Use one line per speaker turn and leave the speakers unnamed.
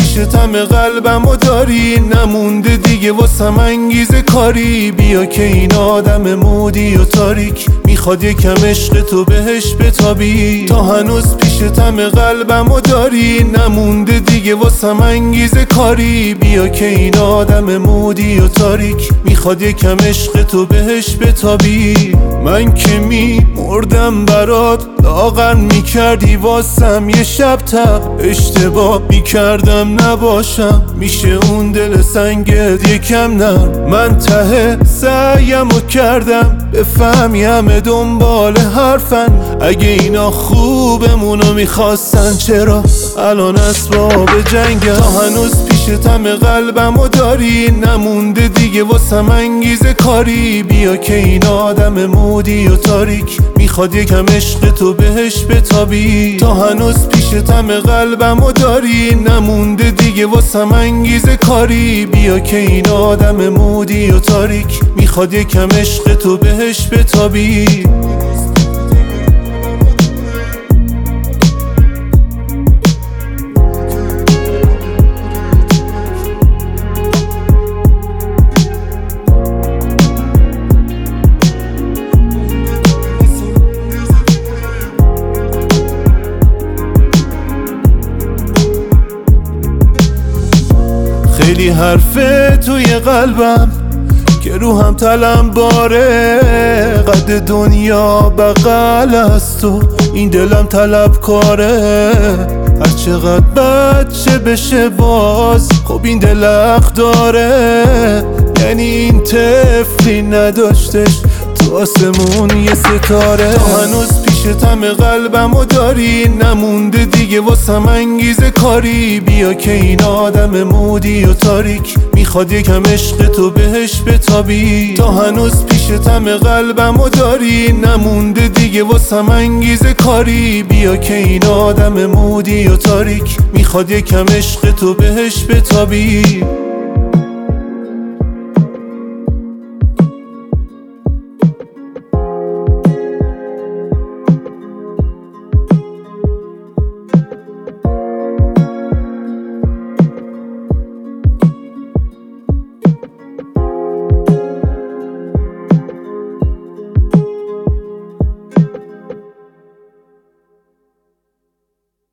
پیشتم قلبمو داری، نمونده دیگه واسم انگیزه کاری. بیا که این آدم مودی و تاریک میخواد یکم عشق تو بهش بتابی. تا هنوز پیشتم قلبمو داری، نمونده دیگه واسم انگیزه کاری. بیا که این آدم مودی و تاریک میخواد یکم عشق تو بهش بتابی. من که مردم برات، لاغر میکردی واسم یه شب تب. اشتباه میکردم نباشم، میشه اون دل سنگت یکم نرم. من ته سعیمو کردم بفهمی همه دنبال حرفن. اگه اینا خوبمونو میخواستن چرا الان اسباب جنگن؟ تا هنوز پیشتم قلبمو داری، نمونده دیگه واسم انگیزه کاری. بیا که این آدم مودی و تاریک میخواد یکم عشق تو بهش بتابی. تا هنوز پیشتم قلبمو داری، نمونده دیگه واسم انگیزه کاری. بیا که این آدم مودی و تاریک میخواد یکم عشق تو بهش بتابی. خیلی حرفه توی قلبم که روحم تلم باره. قد دنیا بغل از تو، این دلم طلب کاره. هر چقدر بچه بشه باز خب این دل حق داره. یعنی این طفلی نداشتش تو آسمون یه ستاره. تا هنوز پیشتم قلبمو داری، نمونده دیگه واسم انگیزه کاری. بیا که این آدم مودی و تاریک میخواد یکم عشق تو بهش بتابی. تا هنوز پیشتم قلبمو داری، نمونده دیگه واسم انگیزه کاری. بیا که این آدم مودی و تاریک میخواد یکم عشق تو بهش بتابی.